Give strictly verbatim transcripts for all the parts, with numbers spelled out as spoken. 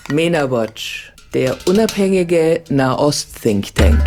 MENA Watch, der unabhängige Nahost-Think Tank.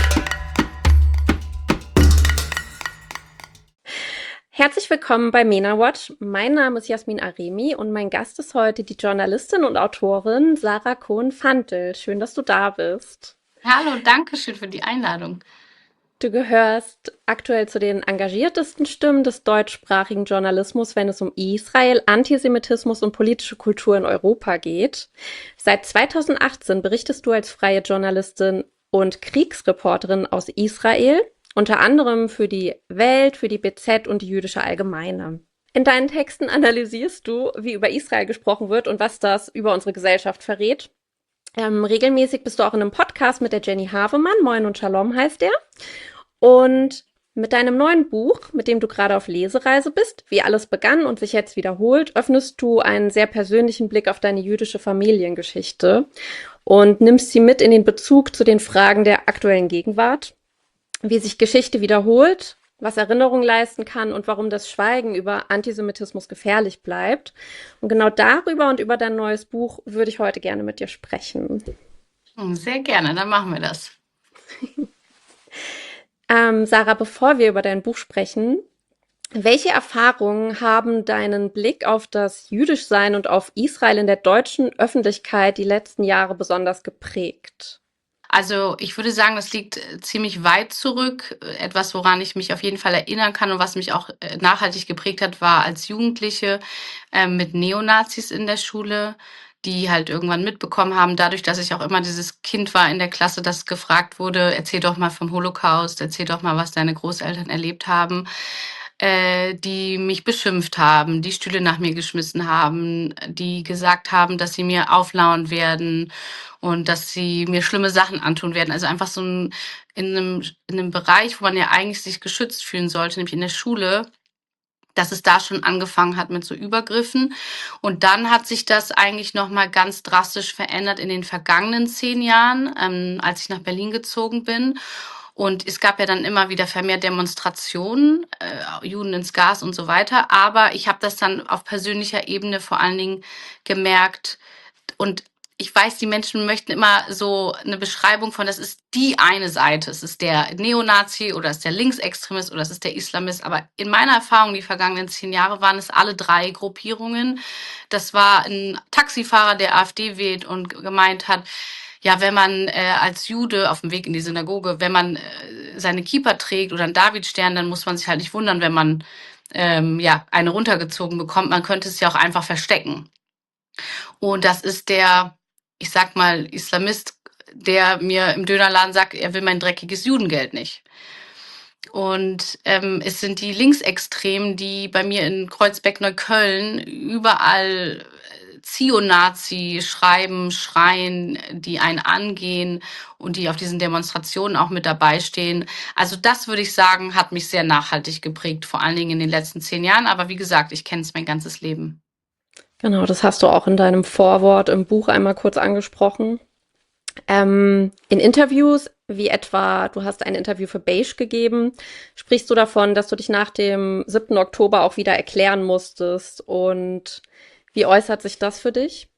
Herzlich willkommen bei MENA Watch. Mein Name ist Jasmin Aremi und mein Gast ist heute die Journalistin und Autorin Sarah Cohn-Fantel. Schön, dass du da bist. Hallo, danke schön für die Einladung. Du gehörst aktuell zu den engagiertesten Stimmen des deutschsprachigen Journalismus, wenn es um Israel, Antisemitismus und politische Kultur in Europa geht. Seit zweitausendachtzehn berichtest du als freie Journalistin und Kriegsreporterin aus Israel, unter anderem für die Welt, für die B Z und die Jüdische Allgemeine. In deinen Texten analysierst du, wie über Israel gesprochen wird und was das über unsere Gesellschaft verrät. Ähm, regelmäßig bist du auch in einem Podcast mit der Jenny Havemann, Moin und Shalom heißt der. Und mit deinem neuen Buch, mit dem du gerade auf Lesereise bist, Wie alles begann und sich jetzt wiederholt, öffnest du einen sehr persönlichen Blick auf deine jüdische Familiengeschichte und nimmst sie mit in den Bezug zu den Fragen der aktuellen Gegenwart, wie sich Geschichte wiederholt, was Erinnerung leisten kann und warum das Schweigen über Antisemitismus gefährlich bleibt. Und genau darüber und über dein neues Buch würde ich heute gerne mit dir sprechen. Sehr gerne, dann machen wir das. ähm, Sarah, bevor wir über dein Buch sprechen, welche Erfahrungen haben deinen Blick auf das Jüdischsein und auf Israel in der deutschen Öffentlichkeit die letzten Jahre besonders geprägt? Also ich würde sagen, das liegt ziemlich weit zurück. Etwas, woran ich mich auf jeden Fall erinnern kann und was mich auch nachhaltig geprägt hat, war als Jugendliche äh, mit Neonazis in der Schule, die halt irgendwann mitbekommen haben, dadurch, dass ich auch immer dieses Kind war in der Klasse, das gefragt wurde, erzähl doch mal vom Holocaust, erzähl doch mal, was deine Großeltern erlebt haben, äh, die mich beschimpft haben, die Stühle nach mir geschmissen haben, die gesagt haben, dass sie mir auflauern werden und dass sie mir schlimme Sachen antun werden. Also einfach so ein, in, einem, in einem Bereich, wo man ja eigentlich sich geschützt fühlen sollte, nämlich in der Schule, dass es da schon angefangen hat mit so Übergriffen. Und dann hat sich das eigentlich nochmal ganz drastisch verändert in den vergangenen zehn Jahren, ähm, als ich nach Berlin gezogen bin. Und es gab ja dann immer wieder vermehrt Demonstrationen, äh, Juden ins Gas und so weiter. Aber ich habe das dann auf persönlicher Ebene vor allen Dingen gemerkt. Und ich weiß, die Menschen möchten immer so eine Beschreibung von, das ist die eine Seite. Es ist der Neonazi oder es ist der Linksextremist oder es ist der Islamist. Aber in meiner Erfahrung, die vergangenen zehn Jahre, waren es alle drei Gruppierungen. Das war ein Taxifahrer, der AfD wählt und gemeint hat, ja, wenn man äh, als Jude auf dem Weg in die Synagoge, wenn man äh, seine Kippa trägt oder einen Davidstern, dann muss man sich halt nicht wundern, wenn man ähm, ja eine runtergezogen bekommt. Man könnte es ja auch einfach verstecken. Und das ist der, ich sag mal, Islamist, der mir im Dönerladen sagt, er will mein dreckiges Judengeld nicht. Und ähm, es sind die Linksextremen, die bei mir in Kreuzberg-Neukölln überall Zio-Nazi schreiben, schreien, die einen angehen und die auf diesen Demonstrationen auch mit dabei stehen. Also das, würde ich sagen, hat mich sehr nachhaltig geprägt, vor allen Dingen in den letzten zehn Jahren. Aber wie gesagt, ich kenne es mein ganzes Leben. Genau, das hast du auch in deinem Vorwort im Buch einmal kurz angesprochen. Ähm, in Interviews, wie etwa, du hast ein Interview für Beige gegeben, sprichst du davon, dass du dich nach dem siebten Oktober auch wieder erklären musstest. Und wie äußert sich das für dich?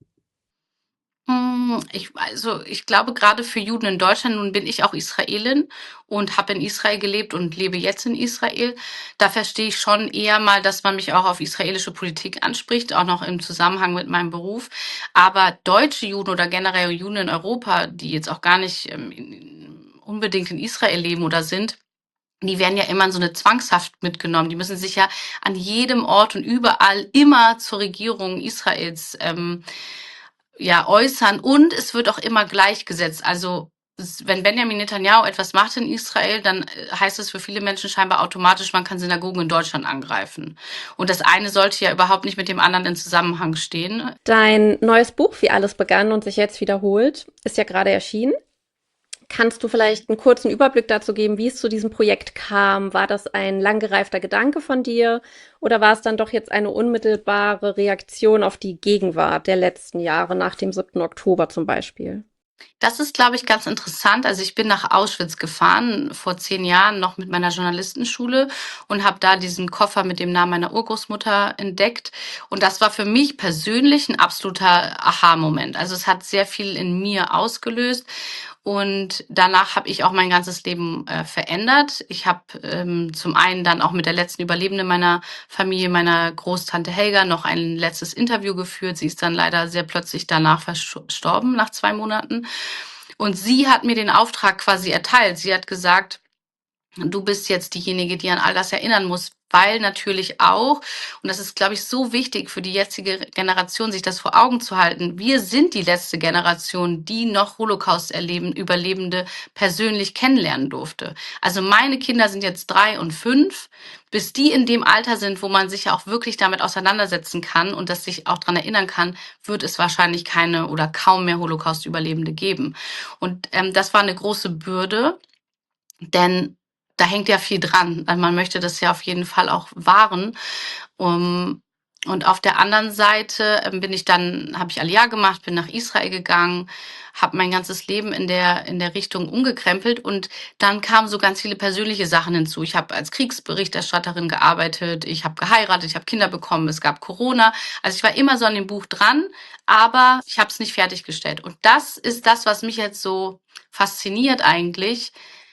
Ich, also ich glaube, gerade für Juden in Deutschland, nun bin ich auch Israelin und habe in Israel gelebt und lebe jetzt in Israel. Da verstehe ich schon eher mal, dass man mich auch auf israelische Politik anspricht, auch noch im Zusammenhang mit meinem Beruf. Aber deutsche Juden oder generell Juden in Europa, die jetzt auch gar nicht ähm, unbedingt in Israel leben oder sind, die werden ja immer in so eine Zwangshaft mitgenommen. Die müssen sich ja an jedem Ort und überall immer zur Regierung Israels ähm, ja, äußern, und es wird auch immer gleichgesetzt. Also wenn Benjamin Netanyahu etwas macht in Israel, dann heißt es für viele Menschen scheinbar automatisch, man kann Synagogen in Deutschland angreifen. Und das eine sollte ja überhaupt nicht mit dem anderen in Zusammenhang stehen. Dein neues Buch, Wie alles begann und sich jetzt wiederholt, ist ja gerade erschienen. Kannst du vielleicht einen kurzen Überblick dazu geben, wie es zu diesem Projekt kam? War das ein langgereifter Gedanke von dir oder war es dann doch jetzt eine unmittelbare Reaktion auf die Gegenwart der letzten Jahre nach dem siebten Oktober zum Beispiel? Das ist, glaube ich, ganz interessant. Also ich bin nach Auschwitz gefahren vor zehn Jahren noch mit meiner Journalistenschule und habe da diesen Koffer mit dem Namen meiner Urgroßmutter entdeckt. Und das war für mich persönlich ein absoluter Aha-Moment. Also es hat sehr viel in mir ausgelöst. Und danach habe ich auch mein ganzes Leben äh, verändert. Ich habe ähm, zum einen dann auch mit der letzten Überlebenden meiner Familie, meiner Großtante Helga, noch ein letztes Interview geführt. Sie ist dann leider sehr plötzlich danach verstorben, nach zwei Monaten. Und sie hat mir den Auftrag quasi erteilt. Sie hat gesagt, du bist jetzt diejenige, die an all das erinnern muss, weil natürlich auch, und das ist, glaube ich, so wichtig für die jetzige Generation, sich das vor Augen zu halten, wir sind die letzte Generation, die noch Holocaust erleben, Überlebende persönlich kennenlernen durfte. Also meine Kinder sind jetzt drei und fünf, bis die in dem Alter sind, wo man sich ja auch wirklich damit auseinandersetzen kann und das sich auch daran erinnern kann, wird es wahrscheinlich keine oder kaum mehr Holocaust-Überlebende geben. Und ähm, das war eine große Bürde, denn da hängt ja viel dran. Also man möchte das ja auf jeden Fall auch wahren. Um, und auf der anderen Seite ähm, bin ich dann, habe ich Aliyah gemacht, bin nach Israel gegangen, habe mein ganzes Leben in der in der Richtung umgekrempelt und dann kamen so ganz viele persönliche Sachen hinzu. Ich habe als Kriegsberichterstatterin gearbeitet, ich habe geheiratet, ich habe Kinder bekommen, es gab Corona. Also ich war immer so an dem Buch dran, aber ich habe es nicht fertiggestellt. Und das ist das, was mich jetzt so fasziniert eigentlich.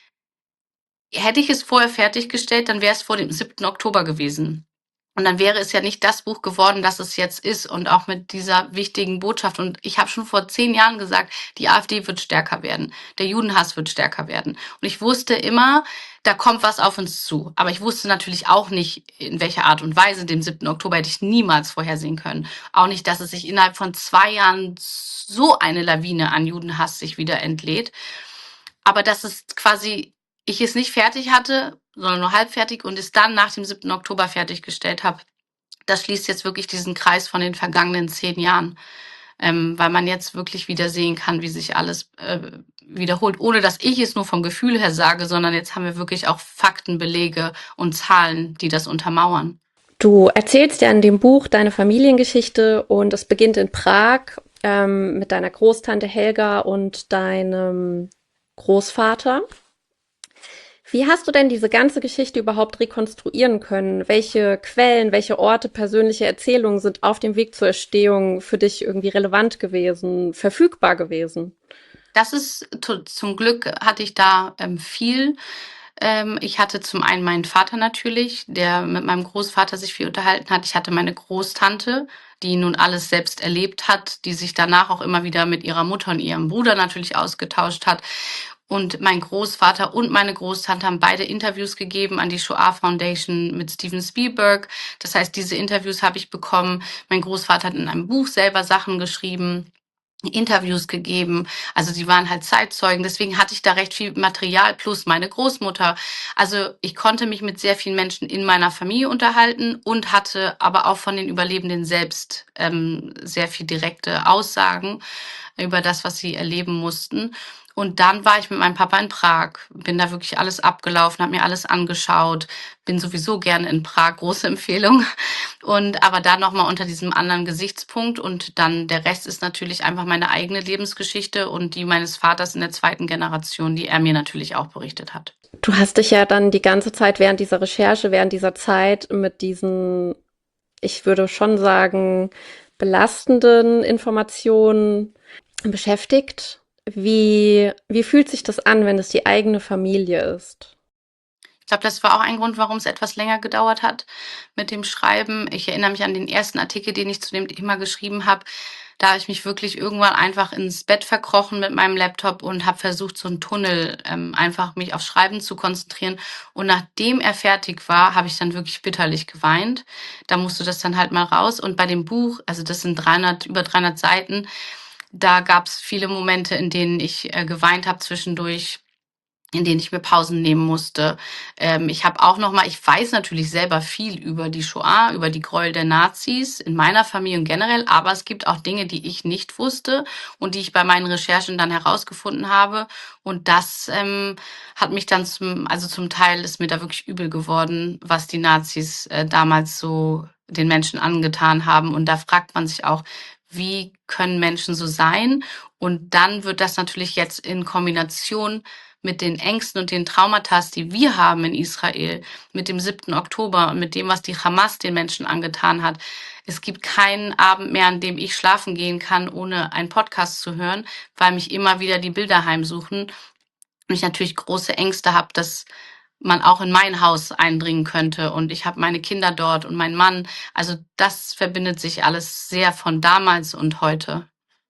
Hätte ich es vorher fertiggestellt, dann wäre es vor dem siebten Oktober gewesen. Und dann wäre es ja nicht das Buch geworden, das es jetzt ist und auch mit dieser wichtigen Botschaft. Und ich habe schon vor zehn Jahren gesagt, die AfD wird stärker werden, der Judenhass wird stärker werden. Und ich wusste immer, da kommt was auf uns zu. Aber ich wusste natürlich auch nicht, in welcher Art und Weise. Den siebten Oktober hätte ich niemals vorhersehen können. Auch nicht, dass es sich innerhalb von zwei Jahren so eine Lawine an Judenhass sich wieder entlädt. Aber dass es quasi, ich es nicht fertig hatte, sondern nur halb fertig und es dann nach dem siebten Oktober fertiggestellt habe, das schließt jetzt wirklich diesen Kreis von den vergangenen zehn Jahren, ähm, weil man jetzt wirklich wieder sehen kann, wie sich alles äh, wiederholt, ohne dass ich es nur vom Gefühl her sage, sondern jetzt haben wir wirklich auch Fakten, Belege und Zahlen, die das untermauern. Du erzählst ja in dem Buch deine Familiengeschichte und es beginnt in Prag ähm, mit deiner Großtante Helga und deinem Großvater. Wie hast du denn diese ganze Geschichte überhaupt rekonstruieren können? Welche Quellen, welche Orte, persönliche Erzählungen sind auf dem Weg zur Entstehung für dich irgendwie relevant gewesen, verfügbar gewesen? Das ist tu- zum Glück hatte ich da ähm, viel. Ähm, ich hatte zum einen meinen Vater natürlich, der mit meinem Großvater sich viel unterhalten hat. Ich hatte meine Großtante, die nun alles selbst erlebt hat, die sich danach auch immer wieder mit ihrer Mutter und ihrem Bruder natürlich ausgetauscht hat. Und mein Großvater und meine Großtante haben beide Interviews gegeben an die Shoah Foundation mit Steven Spielberg. Das heißt, diese Interviews habe ich bekommen. Mein Großvater hat in einem Buch selber Sachen geschrieben, Interviews gegeben. Also sie waren halt Zeitzeugen. Deswegen hatte ich da recht viel Material plus meine Großmutter. Also ich konnte mich mit sehr vielen Menschen in meiner Familie unterhalten und hatte aber auch von den Überlebenden selbst ähm, sehr viel direkte Aussagen über das, was sie erleben mussten. Und dann war ich mit meinem Papa in Prag, bin da wirklich alles abgelaufen, habe mir alles angeschaut, bin sowieso gerne in Prag, große Empfehlung. Und aber da nochmal unter diesem anderen Gesichtspunkt und dann der Rest ist natürlich einfach meine eigene Lebensgeschichte und die meines Vaters in der zweiten Generation, die er mir natürlich auch berichtet hat. Du hast dich ja dann die ganze Zeit während dieser Recherche, während dieser Zeit mit diesen, ich würde schon sagen, belastenden Informationen beschäftigt. Wie, wie fühlt sich das an, wenn es die eigene Familie ist? Ich glaube, das war auch ein Grund, warum es etwas länger gedauert hat mit dem Schreiben. Ich erinnere mich an den ersten Artikel, den ich zu dem Thema geschrieben habe. Da habe ich mich wirklich irgendwann einfach ins Bett verkrochen mit meinem Laptop und habe versucht, so einen Tunnel ähm, einfach mich aufs Schreiben zu konzentrieren. Und nachdem er fertig war, habe ich dann wirklich bitterlich geweint. Da musste das dann halt mal raus. Und bei dem Buch, also das sind dreihundert, über dreihundert Seiten, da gab es viele Momente, in denen ich äh, geweint habe zwischendurch, in denen ich mir Pausen nehmen musste. Ähm, ich habe auch noch mal, ich weiß natürlich selber viel über die Shoah, über die Gräuel der Nazis in meiner Familie und generell, aber es gibt auch Dinge, die ich nicht wusste und die ich bei meinen Recherchen dann herausgefunden habe. Und das ähm, hat mich dann zum, also zum Teil ist mir da wirklich übel geworden, was die Nazis äh, damals so den Menschen angetan haben. Und da fragt man sich auch, wie können Menschen so sein? Und dann wird das natürlich jetzt in Kombination mit den Ängsten und den Traumata, die wir haben in Israel, mit dem siebten Oktober und mit dem, was die Hamas den Menschen angetan hat. Es gibt keinen Abend mehr, an dem ich schlafen gehen kann, ohne einen Podcast zu hören, weil mich immer wieder die Bilder heimsuchen und ich natürlich große Ängste habe, dass man auch in mein Haus eindringen könnte. Und ich habe meine Kinder dort und meinen Mann. Also das verbindet sich alles sehr von damals und heute.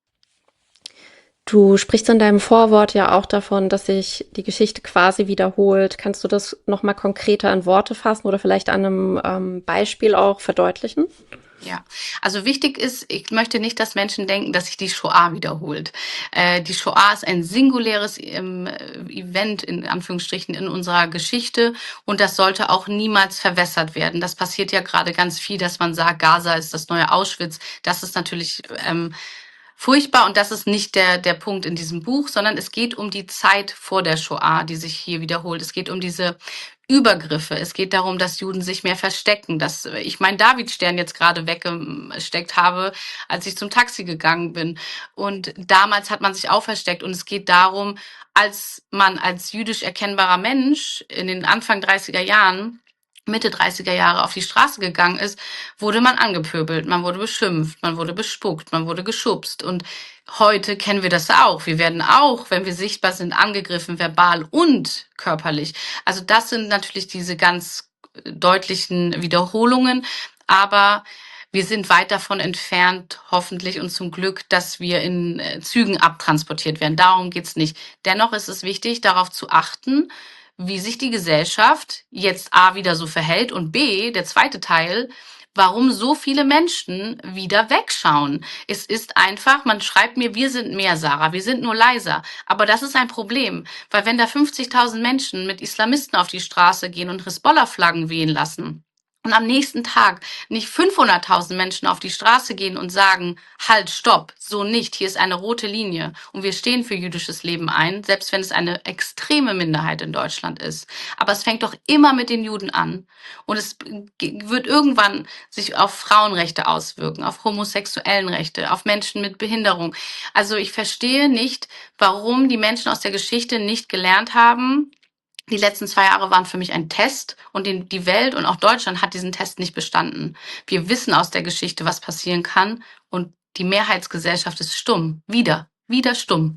Du sprichst in deinem Vorwort ja auch davon, dass sich die Geschichte quasi wiederholt. Kannst du das noch mal konkreter in Worte fassen oder vielleicht an einem ähm, Beispiel auch verdeutlichen? Ja, also wichtig ist, ich möchte nicht, dass Menschen denken, dass sich die Shoah wiederholt. Äh, die Shoah ist ein singuläres ähm, Event, in Anführungsstrichen, in unserer Geschichte und das sollte auch niemals verwässert werden. Das passiert ja gerade ganz viel, dass man sagt, Gaza ist das neue Auschwitz. Das ist natürlich ähm, furchtbar und das ist nicht der, der Punkt in diesem Buch, sondern es geht um die Zeit vor der Shoah, die sich hier wiederholt. Es geht um diese Übergriffe. Es geht darum, dass Juden sich mehr verstecken, dass ich meinen Davidstern jetzt gerade weggesteckt habe, als ich zum Taxi gegangen bin. Und damals hat man sich auch versteckt. Und es geht darum, als man als jüdisch erkennbarer Mensch in den Anfang dreißiger Jahren Mitte dreißiger Jahre auf die Straße gegangen ist, wurde man angepöbelt, man wurde beschimpft, man wurde bespuckt, man wurde geschubst. Und heute kennen wir das auch. Wir werden auch, wenn wir sichtbar sind, angegriffen, verbal und körperlich. Also das sind natürlich diese ganz deutlichen Wiederholungen. Aber wir sind weit davon entfernt, hoffentlich und zum Glück, dass wir in Zügen abtransportiert werden. Darum geht's nicht. Dennoch ist es wichtig, darauf zu achten, wie sich die Gesellschaft jetzt A wieder so verhält und B, der zweite Teil, warum so viele Menschen wieder wegschauen. Es ist einfach, man schreibt mir, wir sind mehr, Sarah, wir sind nur leiser. Aber das ist ein Problem, weil wenn da fünfzigtausend Menschen mit Islamisten auf die Straße gehen und Hisbollah-Flaggen wehen lassen, und am nächsten Tag nicht fünfhunderttausend Menschen auf die Straße gehen und sagen, halt, stopp, so nicht, hier ist eine rote Linie und wir stehen für jüdisches Leben ein, selbst wenn es eine extreme Minderheit in Deutschland ist. Aber es fängt doch immer mit den Juden an und es wird irgendwann sich auf Frauenrechte auswirken, auf homosexuellen Rechte, auf Menschen mit Behinderung. Also ich verstehe nicht, warum die Menschen aus der Geschichte nicht gelernt haben. Die letzten zwei Jahre waren für mich ein Test und den, die Welt und auch Deutschland hat diesen Test nicht bestanden. Wir wissen aus der Geschichte, was passieren kann und die Mehrheitsgesellschaft ist stumm. Wieder, wieder stumm.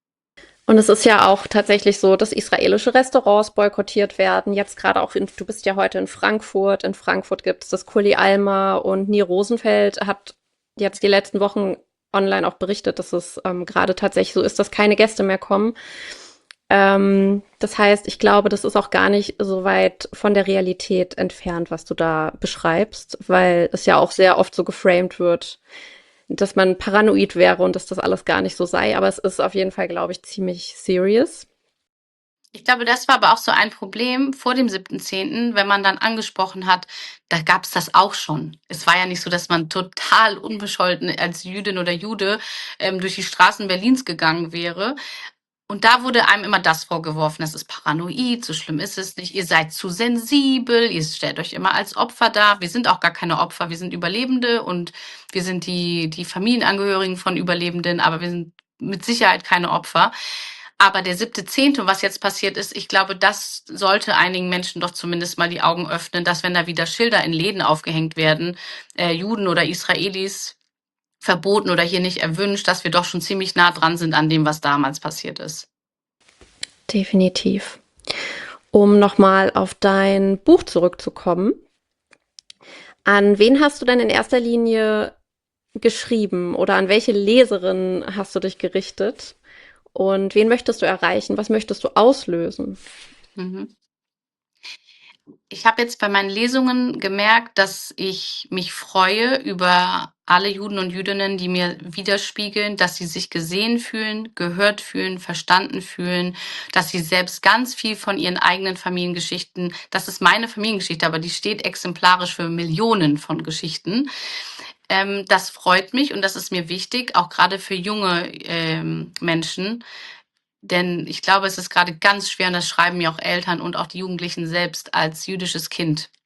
Und es ist ja auch tatsächlich so, dass israelische Restaurants boykottiert werden. Jetzt gerade auch, in, du bist ja heute in Frankfurt. In Frankfurt gibt es das Kuli Alma und Nir Rosenfeld hat jetzt die letzten Wochen online auch berichtet, dass es ähm, gerade tatsächlich so ist, dass keine Gäste mehr kommen. Ähm, das heißt, ich glaube, das ist auch gar nicht so weit von der Realität entfernt, was du da beschreibst, weil es ja auch sehr oft so geframed wird, dass man paranoid wäre und dass das alles gar nicht so sei. Aber es ist auf jeden Fall, glaube ich, ziemlich serious. Ich glaube, das war aber auch so ein Problem vor dem siebten zehnten, wenn man dann angesprochen hat, da gab es das auch schon. Es war ja nicht so, dass man total unbescholten als Jüdin oder Jude ähm, durch die Straßen Berlins gegangen wäre. Und da wurde einem immer das vorgeworfen, das ist paranoid, so schlimm ist es nicht, ihr seid zu sensibel, ihr stellt euch immer als Opfer dar. Wir sind auch gar keine Opfer, wir sind Überlebende und wir sind die, die Familienangehörigen von Überlebenden, aber wir sind mit Sicherheit keine Opfer. Aber der siebte zehnte, was jetzt passiert ist, ich glaube, das sollte einigen Menschen doch zumindest mal die Augen öffnen, dass wenn da wieder Schilder in Läden aufgehängt werden, äh, Juden oder Israelis verboten oder hier nicht erwünscht, dass wir doch schon ziemlich nah dran sind an dem, was damals passiert ist. Definitiv. Um nochmal auf dein Buch zurückzukommen. An wen hast du denn in erster Linie geschrieben oder an welche Leserin hast du dich gerichtet? Und wen möchtest du erreichen? Was möchtest du auslösen? Mhm. Ich habe jetzt bei meinen Lesungen gemerkt, dass ich mich freue über alle Juden und Jüdinnen, die mir widerspiegeln, dass sie sich gesehen fühlen, gehört fühlen, verstanden fühlen, dass sie selbst ganz viel von ihren eigenen Familiengeschichten, das ist meine Familiengeschichte, aber die steht exemplarisch für Millionen von Geschichten. Ähm, das freut mich und das ist mir wichtig, auch gerade für junge ähm, Menschen. Denn ich glaube, es ist gerade ganz schwer, und das schreiben mir auch Eltern und auch die Jugendlichen selbst als jüdisches Kind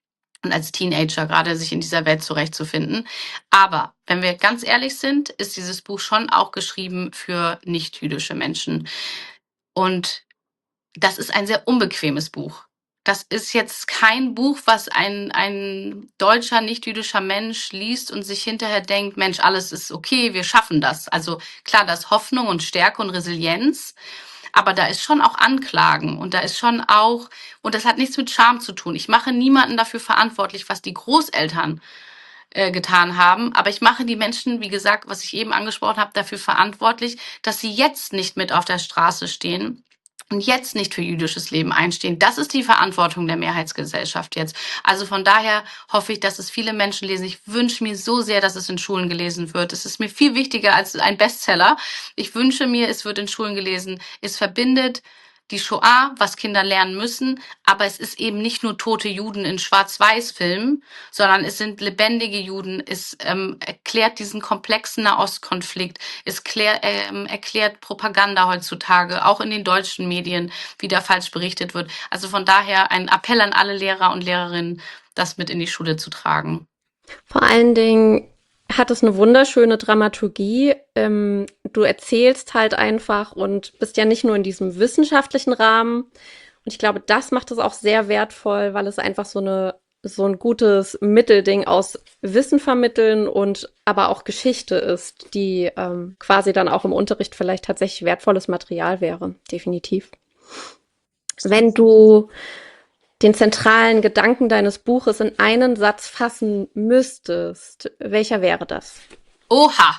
und als Teenager gerade sich in dieser Welt zurechtzufinden. Aber wenn wir ganz ehrlich sind, ist dieses Buch schon auch geschrieben für nicht-jüdische Menschen. Und das ist ein sehr unbequemes Buch. Das ist jetzt kein Buch, was ein, ein deutscher, nicht-jüdischer Mensch liest und sich hinterher denkt, Mensch, alles ist okay, wir schaffen das. Also klar, da ist Hoffnung und Stärke und Resilienz, aber da ist schon auch Anklagen und da ist schon auch, und das hat nichts mit Scham zu tun. Ich mache niemanden dafür verantwortlich, was die Großeltern äh, getan haben, aber ich mache die Menschen, wie gesagt, was ich eben angesprochen habe, dafür verantwortlich, dass sie jetzt nicht mit auf der Straße stehen und jetzt nicht für jüdisches Leben einstehen. Das ist die Verantwortung der Mehrheitsgesellschaft jetzt. Also von daher hoffe ich, dass es viele Menschen lesen. Ich wünsche mir so sehr, dass es in Schulen gelesen wird. Es ist mir viel wichtiger als ein Bestseller. Ich wünsche mir, es wird in Schulen gelesen. Es verbindet die Shoah, was Kinder lernen müssen, aber es ist eben nicht nur tote Juden in Schwarz-Weiß-Filmen, sondern es sind lebendige Juden. Es ähm, erklärt diesen komplexen Nahostkonflikt. Es klär, ähm, erklärt Propaganda heutzutage, auch in den deutschen Medien, wie da falsch berichtet wird. Also von daher ein Appell an alle Lehrer und Lehrerinnen, das mit in die Schule zu tragen. Vor allen Dingen hat es eine wunderschöne Dramaturgie. Ähm, du erzählst halt einfach und bist ja nicht nur in diesem wissenschaftlichen Rahmen. Und ich glaube, das macht es auch sehr wertvoll, weil es einfach so eine so ein gutes Mittelding aus Wissen vermitteln und aber auch Geschichte ist, die ähm, quasi dann auch im Unterricht vielleicht tatsächlich wertvolles Material wäre. Definitiv. Wenn du den zentralen Gedanken deines Buches in einen Satz fassen müsstest, welcher wäre das? Oha!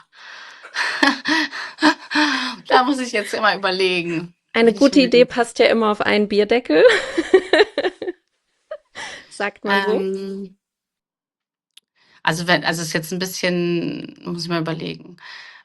Da muss ich jetzt immer überlegen. Eine Bin ich gute Idee müde. passt ja immer auf einen Bierdeckel. Sagt man so. Ähm, also wenn, also es ist jetzt ein bisschen, muss ich mal überlegen.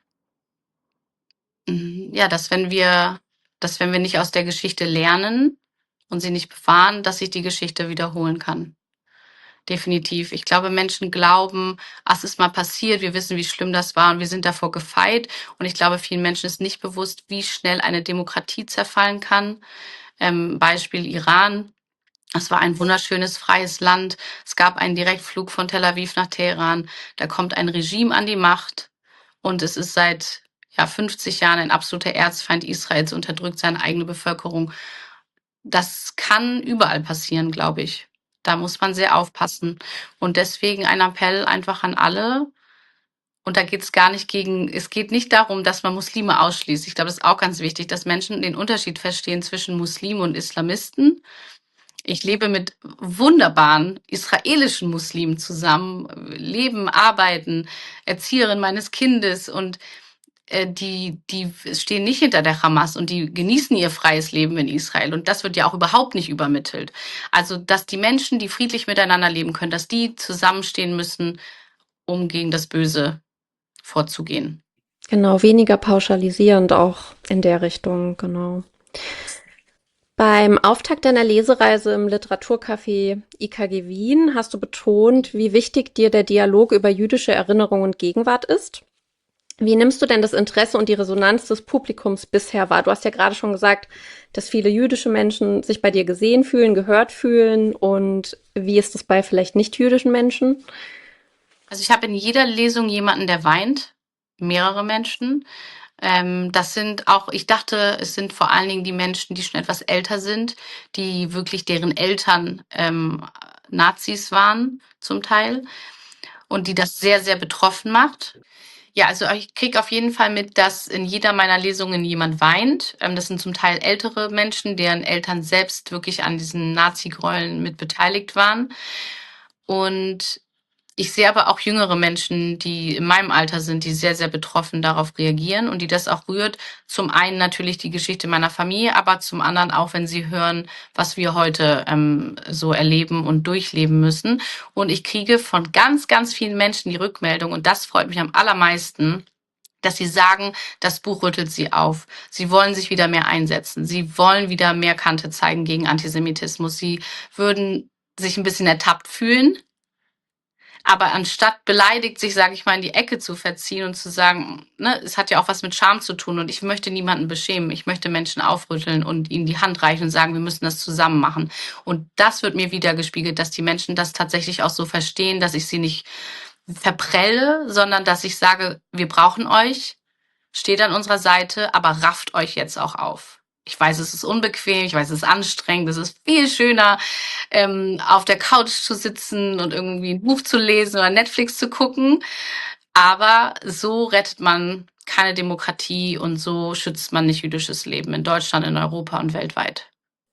Mhm, ja, dass wenn wir, dass wenn wir nicht aus der Geschichte lernen und sie nicht bewahren, dass sich die Geschichte wiederholen kann. Definitiv. Ich glaube, Menschen glauben, ach, es ist mal passiert, wir wissen, wie schlimm das war und wir sind davor gefeit. Und ich glaube, vielen Menschen ist nicht bewusst, wie schnell eine Demokratie zerfallen kann. Ähm, Beispiel Iran. Es war ein wunderschönes, freies Land. Es gab einen Direktflug von Tel Aviv nach Teheran. Da kommt ein Regime an die Macht und es ist seit ja, fünfzig Jahren ein absoluter Erzfeind Israels, unterdrückt seine eigene Bevölkerung. Das kann überall passieren, glaube ich. Da muss man sehr aufpassen. Und deswegen ein Appell einfach an alle. Und da geht es gar nicht gegen, es geht nicht darum, dass man Muslime ausschließt. Ich glaube, das ist auch ganz wichtig, dass Menschen den Unterschied verstehen zwischen Muslimen und Islamisten. Ich lebe mit wunderbaren israelischen Muslimen zusammen, leben, arbeiten, Erzieherin meines Kindes und äh, die, die stehen nicht hinter der Hamas und die genießen ihr freies Leben in Israel. Und das wird ja auch überhaupt nicht übermittelt. Also, dass die Menschen, die friedlich miteinander leben können, dass die zusammenstehen müssen, um gegen das Böse vorzugehen. Genau, weniger pauschalisierend auch in der Richtung, genau. Beim Auftakt deiner Lesereise im Literaturcafé I K G Wien hast du betont, wie wichtig dir der Dialog über jüdische Erinnerung und Gegenwart ist. Wie nimmst du denn das Interesse und die Resonanz des Publikums bisher wahr? Du hast ja gerade schon gesagt, dass viele jüdische Menschen sich bei dir gesehen fühlen, gehört fühlen. Und wie ist das bei vielleicht nicht jüdischen Menschen? Also ich habe in jeder Lesung jemanden, der weint, mehrere Menschen. Ähm, das sind auch, ich dachte, es sind vor allen Dingen die Menschen, die schon etwas älter sind, die wirklich deren Eltern ähm, Nazis waren zum Teil und die das sehr, sehr betroffen macht. Ja, also ich kriege auf jeden Fall mit, dass in jeder meiner Lesungen jemand weint. Ähm, das sind zum Teil ältere Menschen, deren Eltern selbst wirklich an diesen Nazi-Gräueln mit beteiligt waren. Und ich sehe aber auch jüngere Menschen, die in meinem Alter sind, die sehr, sehr betroffen darauf reagieren und die das auch rührt. Zum einen natürlich die Geschichte meiner Familie, aber zum anderen auch, wenn sie hören, was wir heute ähm, so erleben und durchleben müssen. Und ich kriege von ganz, ganz vielen Menschen die Rückmeldung, und das freut mich am allermeisten, dass sie sagen, das Buch rüttelt sie auf. Sie wollen sich wieder mehr einsetzen. Sie wollen wieder mehr Kante zeigen gegen Antisemitismus. Sie würden sich ein bisschen ertappt fühlen, Aber anstatt beleidigt sich, sage ich mal, in die Ecke zu verziehen und zu sagen, ne, es hat ja auch was mit Scham zu tun und ich möchte niemanden beschämen. Ich möchte Menschen aufrütteln und ihnen die Hand reichen und sagen, wir müssen das zusammen machen. Und das wird mir wieder gespiegelt, dass die Menschen das tatsächlich auch so verstehen, dass ich sie nicht verprelle, sondern dass ich sage, wir brauchen euch, steht an unserer Seite, aber rafft euch jetzt auch auf. Ich weiß, es ist unbequem, ich weiß, es ist anstrengend, es ist viel schöner, ähm, auf der Couch zu sitzen und irgendwie ein Buch zu lesen oder Netflix zu gucken. Aber so rettet man keine Demokratie und so schützt man nicht jüdisches Leben in Deutschland, in Europa und weltweit.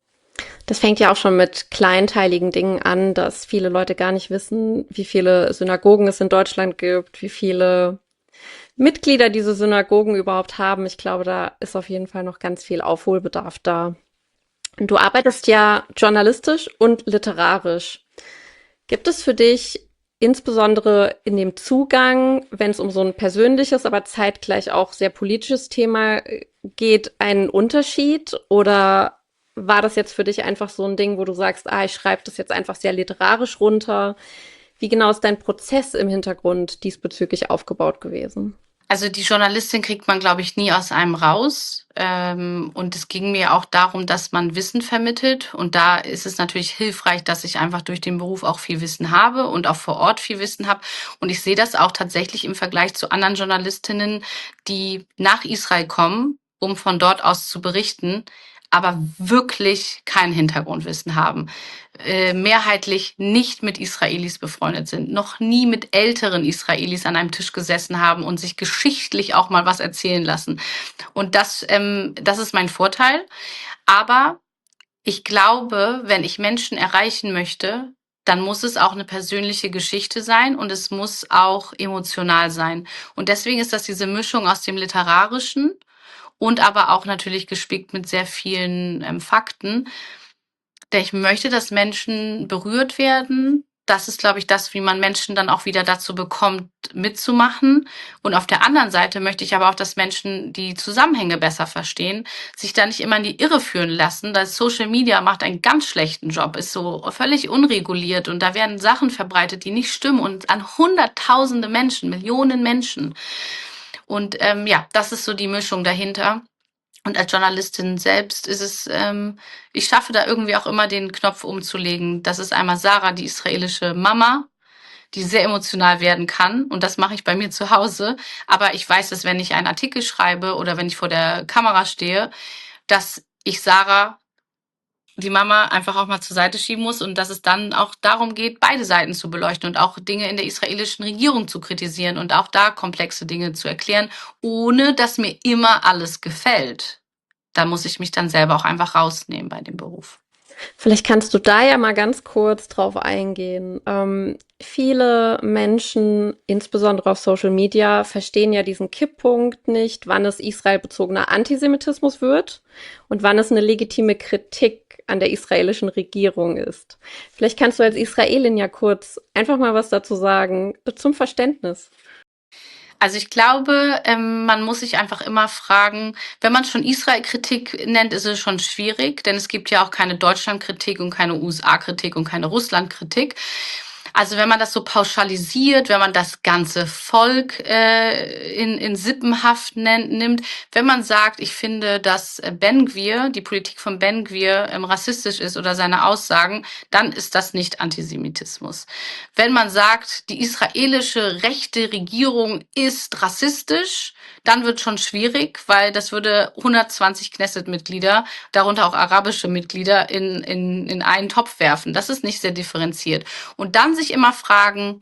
Das fängt ja auch schon mit kleinteiligen Dingen an, dass viele Leute gar nicht wissen, wie viele Synagogen es in Deutschland gibt, wie viele Mitglieder diese Synagogen überhaupt haben. Ich glaube, da ist auf jeden Fall noch ganz viel Aufholbedarf da. Du arbeitest ja journalistisch und literarisch. Gibt es für dich insbesondere in dem Zugang, wenn es um so ein persönliches, aber zeitgleich auch sehr politisches Thema geht, einen Unterschied? Oder war das jetzt für dich einfach so ein Ding, wo du sagst, ah, ich schreibe das jetzt einfach sehr literarisch runter? Wie genau ist dein Prozess im Hintergrund diesbezüglich aufgebaut gewesen? Also die Journalistin kriegt man, glaube ich, nie aus einem raus. Ähm, und es ging mir auch darum, dass man Wissen vermittelt. Und da ist es natürlich hilfreich, dass ich einfach durch den Beruf auch viel Wissen habe und auch vor Ort viel Wissen habe. Und ich sehe das auch tatsächlich im Vergleich zu anderen Journalistinnen, die nach Israel kommen, um von dort aus zu berichten, aber wirklich kein Hintergrundwissen haben, äh, mehrheitlich nicht mit Israelis befreundet sind, noch nie mit älteren Israelis an einem Tisch gesessen haben und sich geschichtlich auch mal was erzählen lassen. Und das, ähm, das ist mein Vorteil. Aber ich glaube, wenn ich Menschen erreichen möchte, dann muss es auch eine persönliche Geschichte sein und es muss auch emotional sein. Und deswegen ist das diese Mischung aus dem Literarischen und aber auch natürlich gespickt mit sehr vielen ähm, Fakten. Denn ich möchte, dass Menschen berührt werden. Das ist, glaube ich, das, wie man Menschen dann auch wieder dazu bekommt, mitzumachen. Und auf der anderen Seite möchte ich aber auch, dass Menschen die Zusammenhänge besser verstehen, sich da nicht immer in die Irre führen lassen. Das Social Media macht einen ganz schlechten Job, ist so völlig unreguliert und da werden Sachen verbreitet, die nicht stimmen und an Hunderttausende Menschen, Millionen Menschen. Und ähm, ja, das ist so die Mischung dahinter. Und als Journalistin selbst ist es, ähm, ich schaffe da irgendwie auch immer den Knopf umzulegen. Das ist einmal Sarah, die israelische Mama, die sehr emotional werden kann. Und das mache ich bei mir zu Hause. Aber ich weiß, dass wenn ich einen Artikel schreibe oder wenn ich vor der Kamera stehe, dass ich Sarah, die Mama, einfach auch mal zur Seite schieben muss und dass es dann auch darum geht, beide Seiten zu beleuchten und auch Dinge in der israelischen Regierung zu kritisieren und auch da komplexe Dinge zu erklären, ohne dass mir immer alles gefällt. Da muss ich mich dann selber auch einfach rausnehmen bei dem Beruf. Vielleicht kannst du da ja mal ganz kurz drauf eingehen. Ähm, viele Menschen, insbesondere auf Social Media, verstehen ja diesen Kipppunkt nicht, wann es israelbezogener Antisemitismus wird und wann es eine legitime Kritik an der israelischen Regierung ist. Vielleicht kannst du als Israelin ja kurz einfach mal was dazu sagen, zum Verständnis. Also ich glaube, ähm, man muss sich einfach immer fragen, wenn man schon Israel-Kritik nennt, ist es schon schwierig, denn es gibt ja auch keine Deutschland-Kritik und keine U S A-Kritik und keine Russland-Kritik. Also wenn man das so pauschalisiert, wenn man das ganze Volk äh, in, in Sippenhaft nennt, nimmt, wenn man sagt, ich finde, dass Ben-Gvir, die Politik von Ben-Gvir ähm, rassistisch ist oder seine Aussagen, dann ist das nicht Antisemitismus. Wenn man sagt, die israelische rechte Regierung ist rassistisch, dann wird schon schwierig, weil das würde hundertzwanzig Knesset-Mitglieder, darunter auch arabische Mitglieder, in, in, in einen Topf werfen. Das ist nicht sehr differenziert. Und dann sich immer fragen,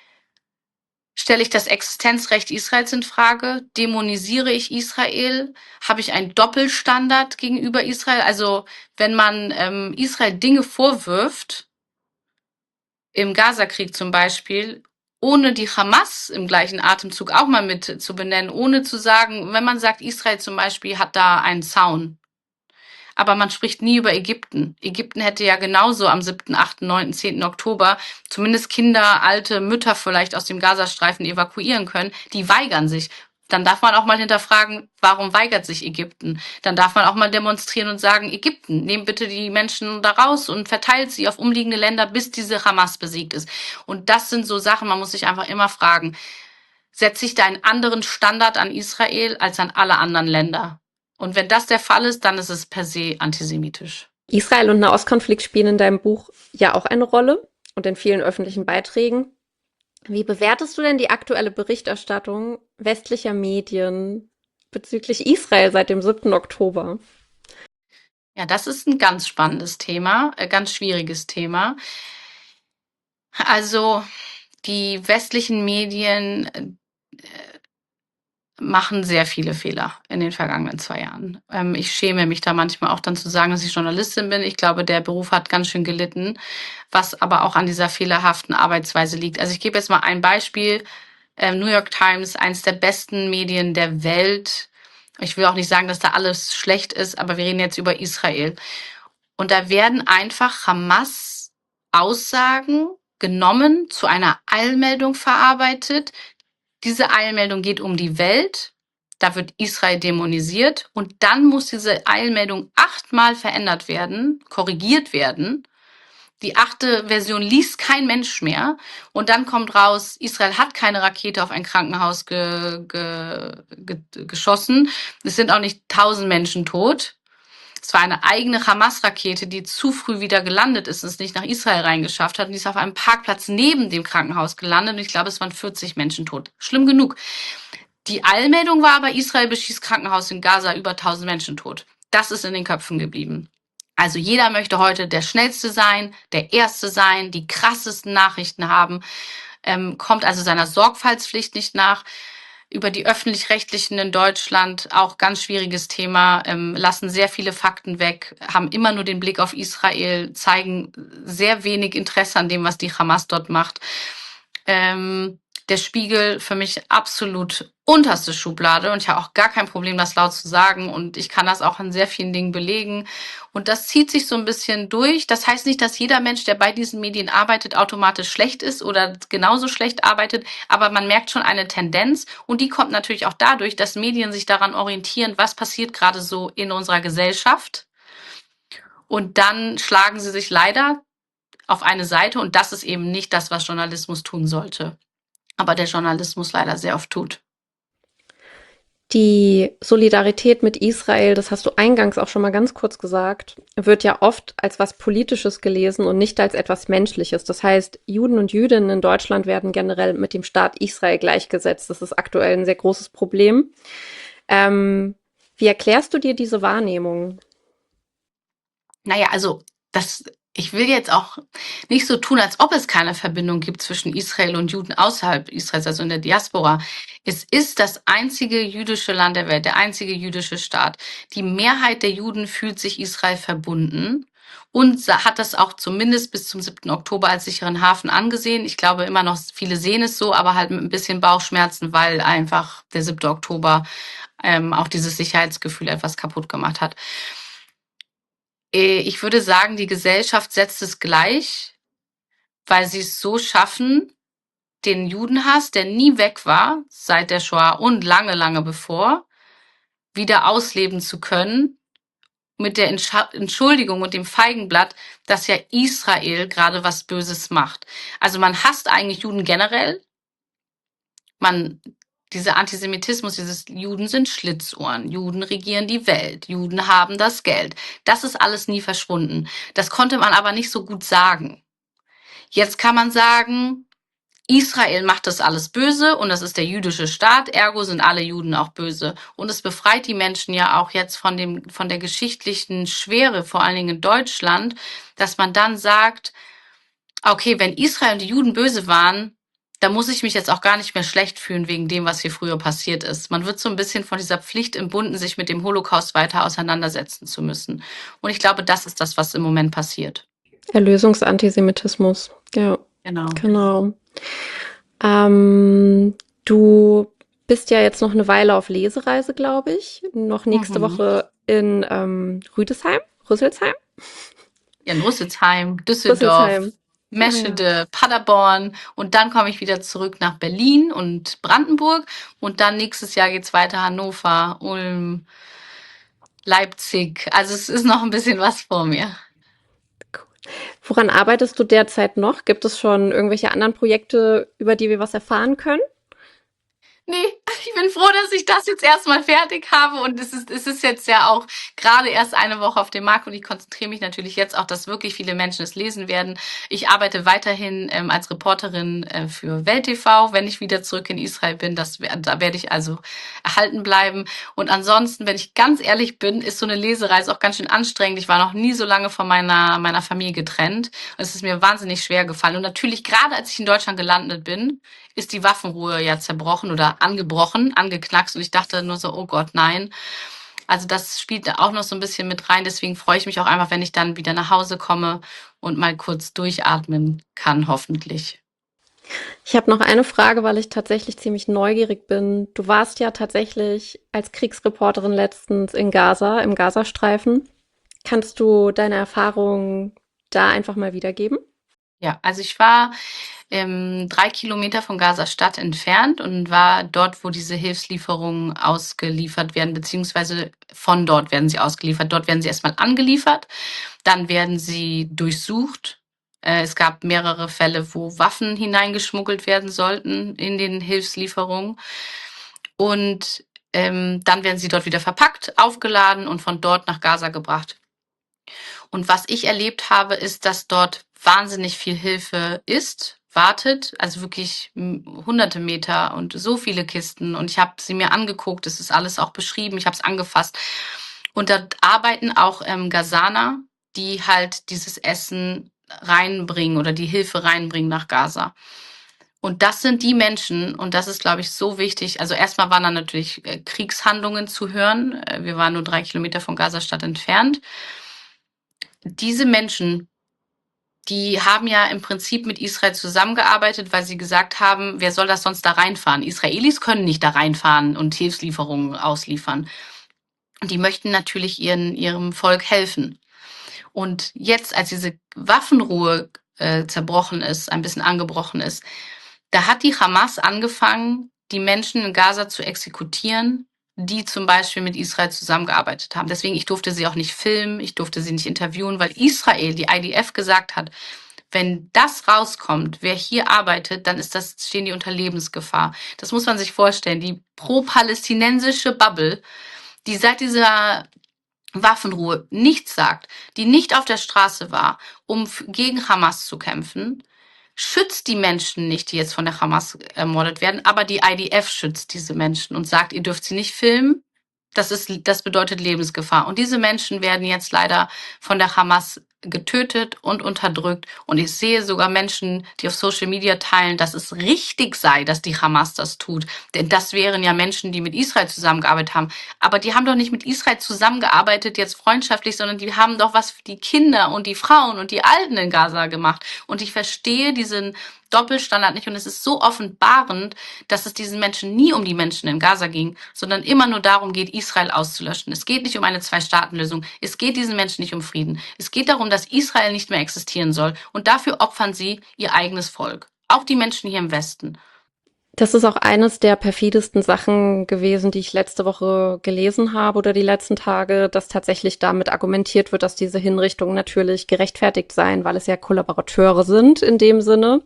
stelle ich das Existenzrecht Israels in Frage? Dämonisiere ich Israel? Habe ich einen Doppelstandard gegenüber Israel? Also wenn man ähm, Israel Dinge vorwirft, im Gazakrieg zum Beispiel, ohne die Hamas im gleichen Atemzug auch mal mit zu benennen, ohne zu sagen, wenn man sagt, Israel zum Beispiel hat da einen Zaun, aber man spricht nie über Ägypten. Ägypten hätte ja genauso am siebten, achten, neunten, zehnten Oktober zumindest Kinder, alte Mütter vielleicht aus dem Gazastreifen evakuieren können. Die weigern sich. Dann darf man auch mal hinterfragen, warum weigert sich Ägypten? Dann darf man auch mal demonstrieren und sagen, Ägypten, nehmt bitte die Menschen da raus und verteilt sie auf umliegende Länder, bis diese Hamas besiegt ist. Und das sind so Sachen, man muss sich einfach immer fragen, setze ich da einen anderen Standard an Israel als an alle anderen Länder? Und wenn das der Fall ist, dann ist es per se antisemitisch. Israel und Nahostkonflikt spielen in deinem Buch ja auch eine Rolle und in vielen öffentlichen Beiträgen. Wie bewertest du denn die aktuelle Berichterstattung westlicher Medien bezüglich Israel seit dem siebten Oktober? Ja, das ist ein ganz spannendes Thema, ein ganz schwieriges Thema. Also die westlichen Medien äh, machen sehr viele Fehler in den vergangenen zwei Jahren. Ähm, ich schäme mich da manchmal auch dann zu sagen, dass ich Journalistin bin. Ich glaube, der Beruf hat ganz schön gelitten, was aber auch an dieser fehlerhaften Arbeitsweise liegt. Also ich gebe jetzt mal ein Beispiel. Ähm, New York Times, eins der besten Medien der Welt. Ich will auch nicht sagen, dass da alles schlecht ist, aber wir reden jetzt über Israel. Und da werden einfach Hamas-Aussagen genommen, zu einer Eilmeldung verarbeitet. Diese Eilmeldung geht um die Welt. Da wird Israel dämonisiert. Und dann muss diese Eilmeldung achtmal verändert werden, korrigiert werden. Die achte Version liest kein Mensch mehr. Und dann kommt raus, Israel hat keine Rakete auf ein Krankenhaus ge, ge, ge, geschossen. Es sind auch nicht tausend Menschen tot. Es war eine eigene Hamas-Rakete, die zu früh wieder gelandet ist und es nicht nach Israel reingeschafft hat. Und die ist auf einem Parkplatz neben dem Krankenhaus gelandet. Und ich glaube, es waren vierzig Menschen tot. Schlimm genug. Die Eilmeldung war aber, Israel beschießt Krankenhaus in Gaza, über tausend Menschen tot. Das ist in den Köpfen geblieben. Also jeder möchte heute der Schnellste sein, der Erste sein, die krassesten Nachrichten haben, ähm, kommt also seiner Sorgfaltspflicht nicht nach. Über die Öffentlich-Rechtlichen in Deutschland, auch ganz schwieriges Thema, ähm, lassen sehr viele Fakten weg, haben immer nur den Blick auf Israel, zeigen sehr wenig Interesse an dem, was die Hamas dort macht. Ähm, der Spiegel für mich absolut unterste Schublade und ich habe auch gar kein Problem, das laut zu sagen und ich kann das auch an sehr vielen Dingen belegen und das zieht sich so ein bisschen durch. Das heißt nicht, dass jeder Mensch, der bei diesen Medien arbeitet, automatisch schlecht ist oder genauso schlecht arbeitet, aber man merkt schon eine Tendenz und die kommt natürlich auch dadurch, dass Medien sich daran orientieren, was passiert gerade so in unserer Gesellschaft und dann schlagen sie sich leider auf eine Seite und das ist eben nicht das, was Journalismus tun sollte. Aber der Journalismus leider sehr oft tut. Die Solidarität mit Israel, das hast du eingangs auch schon mal ganz kurz gesagt, wird ja oft als was Politisches gelesen und nicht als etwas Menschliches. Das heißt, Juden und Jüdinnen in Deutschland werden generell mit dem Staat Israel gleichgesetzt. Das ist aktuell ein sehr großes Problem. Ähm, wie erklärst du dir diese Wahrnehmung? Naja, also das, ich will jetzt auch nicht so tun, als ob es keine Verbindung gibt zwischen Israel und Juden außerhalb Israels, also in der Diaspora. Es ist das einzige jüdische Land der Welt, der einzige jüdische Staat. Die Mehrheit der Juden fühlt sich Israel verbunden und hat das auch zumindest bis zum siebten Oktober als sicheren Hafen angesehen. Ich glaube immer noch, viele sehen es so, aber halt mit ein bisschen Bauchschmerzen, weil einfach der siebte Oktober ähm, auch dieses Sicherheitsgefühl etwas kaputt gemacht hat. Ich würde sagen, die Gesellschaft setzt es gleich, weil sie es so schaffen, den Judenhass, der nie weg war, seit der Shoah und lange, lange bevor, wieder ausleben zu können, mit der Entschuldigung und dem Feigenblatt, dass ja Israel gerade was Böses macht. Also man hasst eigentlich Juden generell. Man, dieser Antisemitismus, dieses Juden sind Schlitzohren, Juden regieren die Welt, Juden haben das Geld. Das ist alles nie verschwunden. Das konnte man aber nicht so gut sagen. Jetzt kann man sagen, Israel macht das alles böse und das ist der jüdische Staat, ergo sind alle Juden auch böse. Und es befreit die Menschen ja auch jetzt von dem, von der geschichtlichen Schwere, vor allen Dingen in Deutschland, dass man dann sagt, okay, wenn Israel und die Juden böse waren, da muss ich mich jetzt auch gar nicht mehr schlecht fühlen wegen dem, was hier früher passiert ist. Man wird so ein bisschen von dieser Pflicht entbunden, sich mit dem Holocaust weiter auseinandersetzen zu müssen. Und ich glaube, das ist das, was im Moment passiert. Erlösungsantisemitismus, ja. Genau. Genau. Ähm, du bist ja jetzt noch eine Weile auf Lesereise, glaube ich. Noch nächste Mhm. Woche in ähm, Rüdesheim, Rüsselsheim. Ja, in Rüsselsheim, Düsseldorf. Rüsselsheim. Meschede, Paderborn und dann komme ich wieder zurück nach Berlin und Brandenburg und dann nächstes Jahr geht's weiter Hannover, Ulm, Leipzig. Also es ist noch ein bisschen was vor mir. Woran arbeitest du derzeit noch? Gibt es schon irgendwelche anderen Projekte, über die wir was erfahren können? Nee, ich bin froh, dass ich das jetzt erstmal fertig habe und es ist, es ist jetzt ja auch gerade erst eine Woche auf dem Markt und ich konzentriere mich natürlich jetzt auch, dass wirklich viele Menschen es lesen werden. Ich arbeite weiterhin ähm, als Reporterin äh, für Welt T V, wenn ich wieder zurück in Israel bin. Das, da werde ich also erhalten bleiben. Und ansonsten, wenn ich ganz ehrlich bin, ist so eine Lesereise auch ganz schön anstrengend. Ich war noch nie so lange von meiner, meiner Familie getrennt. Es ist mir wahnsinnig schwer gefallen. Und natürlich, gerade als ich in Deutschland gelandet bin, ist die Waffenruhe ja zerbrochen oder angebrochen, angeknackst und ich dachte nur so, oh Gott, nein. Also das spielt da auch noch so ein bisschen mit rein. Deswegen freue ich mich auch einfach, wenn ich dann wieder nach Hause komme und mal kurz durchatmen kann, hoffentlich. Ich habe noch eine Frage, weil ich tatsächlich ziemlich neugierig bin. Du warst ja tatsächlich als Kriegsreporterin letztens in Gaza, im Gazastreifen. Kannst du deine Erfahrungen da einfach mal wiedergeben? Ja, also ich war ähm, drei Kilometer von Gaza-Stadt entfernt und war dort, wo diese Hilfslieferungen ausgeliefert werden, beziehungsweise von dort werden sie ausgeliefert. Dort werden sie erstmal angeliefert, dann werden sie durchsucht. Äh, es gab mehrere Fälle, wo Waffen hineingeschmuggelt werden sollten in den Hilfslieferungen. Und ähm, dann werden sie dort wieder verpackt, aufgeladen und von dort nach Gaza gebracht. Und was ich erlebt habe, ist, dass dort wahnsinnig viel Hilfe ist, wartet, also wirklich m, hunderte Meter und so viele Kisten. Und ich habe sie mir angeguckt, es ist alles auch beschrieben, ich habe es angefasst. Und da arbeiten auch ähm, Gazaner, die halt dieses Essen reinbringen oder die Hilfe reinbringen nach Gaza. Und das sind die Menschen, und das ist, glaube ich, so wichtig. Also erstmal waren da natürlich äh, Kriegshandlungen zu hören. Äh, wir waren nur drei Kilometer von Gaza-Stadt entfernt. Diese Menschen, die haben ja im Prinzip mit Israel zusammengearbeitet, weil sie gesagt haben, wer soll das sonst da reinfahren? Israelis können nicht da reinfahren und Hilfslieferungen ausliefern. Und die möchten natürlich ihren, ihrem Volk helfen. Und jetzt, als diese Waffenruhe äh, zerbrochen ist, ein bisschen angebrochen ist, da hat die Hamas angefangen, die Menschen in Gaza zu exekutieren, die zum Beispiel mit Israel zusammengearbeitet haben. Deswegen, ich durfte sie auch nicht filmen, ich durfte sie nicht interviewen, weil Israel, die I D F, gesagt hat, wenn das rauskommt, wer hier arbeitet, dann ist das, stehen die unter Lebensgefahr. Das muss man sich vorstellen. Die pro-palästinensische Bubble, die seit dieser Waffenruhe nichts sagt, die nicht auf der Straße war, um gegen Hamas zu kämpfen, schützt die Menschen nicht, die jetzt von der Hamas ermordet werden, aber die I D F schützt diese Menschen und sagt, ihr dürft sie nicht filmen. Das ist, das bedeutet Lebensgefahr. Und diese Menschen werden jetzt leider von der Hamas getötet und unterdrückt. Und ich sehe sogar Menschen, die auf Social Media teilen, dass es richtig sei, dass die Hamas das tut. Denn das wären ja Menschen, die mit Israel zusammengearbeitet haben. Aber die haben doch nicht mit Israel zusammengearbeitet, jetzt freundschaftlich, sondern die haben doch was für die Kinder und die Frauen und die Alten in Gaza gemacht. Und ich verstehe diesen Doppelstandard nicht. Und es ist so offenbarend, dass es diesen Menschen nie um die Menschen in Gaza ging, sondern immer nur darum geht, Israel auszulöschen. Es geht nicht um eine Zwei-Staaten-Lösung. Es geht diesen Menschen nicht um Frieden. Es geht darum, dass Israel nicht mehr existieren soll. Und dafür opfern sie ihr eigenes Volk. Auch die Menschen hier im Westen. Das ist auch eines der perfidesten Sachen gewesen, die ich letzte Woche gelesen habe oder die letzten Tage, dass tatsächlich damit argumentiert wird, dass diese Hinrichtungen natürlich gerechtfertigt seien, weil es ja Kollaborateure sind in dem Sinne.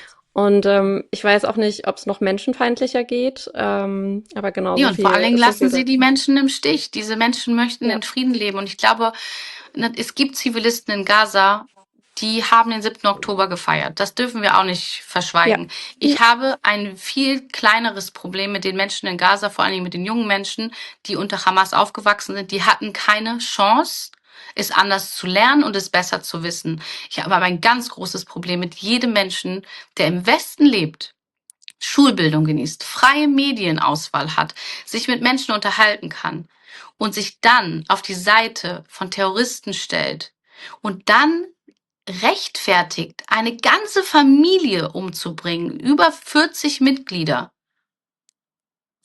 Und ähm, ich weiß auch nicht, ob es noch menschenfeindlicher geht, ähm, aber genauso Ja, und viel. vor allen Dingen So lassen viel sie die Menschen im Stich. Diese Menschen möchten ja. in Frieden leben. Und ich glaube, ne, es gibt Zivilisten in Gaza, die haben den siebten Oktober gefeiert. Das dürfen wir auch nicht verschweigen. Ja. Ich habe ein viel kleineres Problem mit den Menschen in Gaza, vor allen Dingen mit den jungen Menschen, die unter Hamas aufgewachsen sind. Die hatten keine Chance, es anders zu lernen und es besser zu wissen. Ich habe aber ein ganz großes Problem mit jedem Menschen, der im Westen lebt, Schulbildung genießt, freie Medienauswahl hat, sich mit Menschen unterhalten kann und sich dann auf die Seite von Terroristen stellt und dann rechtfertigt, eine ganze Familie umzubringen, über vierzig Mitglieder,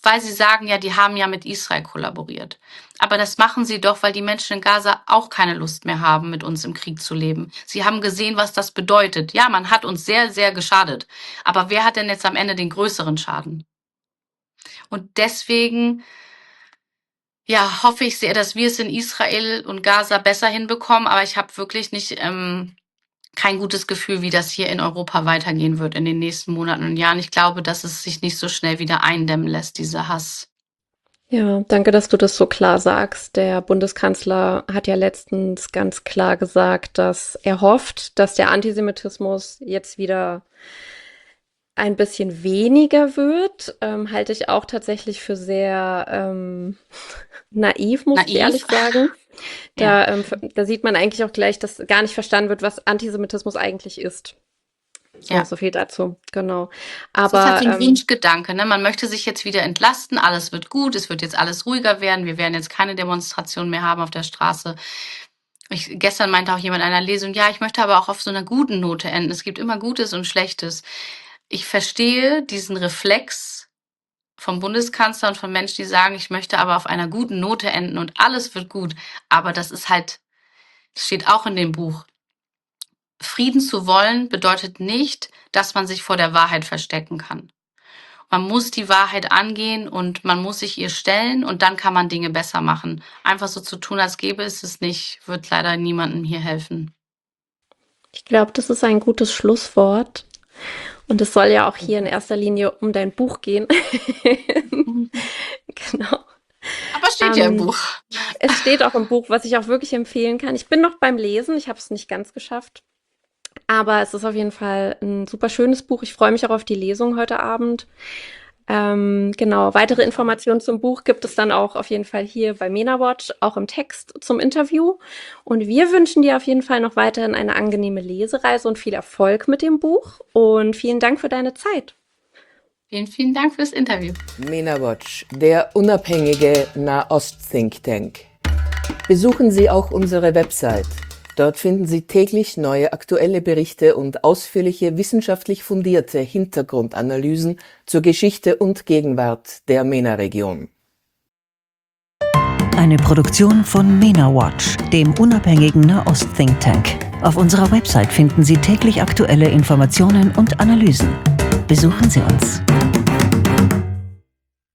weil sie sagen, ja, die haben ja mit Israel kollaboriert. Aber das machen sie doch, weil die Menschen in Gaza auch keine Lust mehr haben, mit uns im Krieg zu leben. Sie haben gesehen, was das bedeutet. Ja, man hat uns sehr, sehr geschadet. Aber wer hat denn jetzt am Ende den größeren Schaden? Und deswegen, ja, hoffe ich sehr, dass wir es in Israel und Gaza besser hinbekommen. Aber ich habe wirklich nicht ähm, kein gutes Gefühl, wie das hier in Europa weitergehen wird in den nächsten Monaten und Jahren. Ich glaube, dass es sich nicht so schnell wieder eindämmen lässt, dieser Hass. Ja, danke, dass du das so klar sagst. Der Bundeskanzler hat ja letztens ganz klar gesagt, dass er hofft, dass der Antisemitismus jetzt wieder ein bisschen weniger wird. Ähm, halte ich auch tatsächlich für sehr ähm, naiv, muss ich Naiv? ehrlich sagen. Ja. Da, ähm, da sieht man eigentlich auch gleich, dass gar nicht verstanden wird, was Antisemitismus eigentlich ist. So, Ja. so viel dazu, genau. Das ist Aber halt so ein ähm, Wunschgedanke, ne? Man möchte sich jetzt wieder entlasten, alles wird gut, es wird jetzt alles ruhiger werden, wir werden jetzt keine Demonstrationen mehr haben auf der Straße. Ich, gestern meinte auch jemand in einer Lesung, ja, ich möchte aber auch auf so einer guten Note enden. Es gibt immer Gutes und Schlechtes. Ich verstehe diesen Reflex vom Bundeskanzler und von Menschen, die sagen, ich möchte aber auf einer guten Note enden und alles wird gut. Aber das ist halt, das steht auch in dem Buch. Frieden zu wollen bedeutet nicht, dass man sich vor der Wahrheit verstecken kann. Man muss die Wahrheit angehen und man muss sich ihr stellen und dann kann man Dinge besser machen. Einfach so zu tun, als gäbe es es nicht, wird leider niemandem hier helfen. ich glaube, das ist ein gutes Schlusswort. Und es soll ja auch hier in erster Linie um dein Buch gehen. Genau. Aber steht ja im Ähm, Buch. Es steht auch im Buch, was ich auch wirklich empfehlen kann. Ich bin noch beim Lesen, ich habe es nicht ganz geschafft. Aber es ist auf jeden Fall ein super schönes Buch. Ich freue mich auch auf die Lesung heute Abend. Ähm, genau, weitere Informationen zum Buch gibt es dann auch auf jeden Fall hier bei MENA-Watch, auch im Text zum Interview. Und wir wünschen dir auf jeden Fall noch weiterhin eine angenehme Lesereise und viel Erfolg mit dem Buch. Und vielen Dank für deine Zeit. Vielen, vielen Dank fürs Interview. MENA-Watch, der unabhängige Nahost-Think Tank. Besuchen Sie auch unsere Website. Dort finden Sie täglich neue aktuelle Berichte und ausführliche wissenschaftlich fundierte Hintergrundanalysen zur Geschichte und Gegenwart der MENA-Region. Eine Produktion von MENA-Watch, dem unabhängigen Nahost-Think Tank. Auf unserer Website finden Sie täglich aktuelle Informationen und Analysen. Besuchen Sie uns.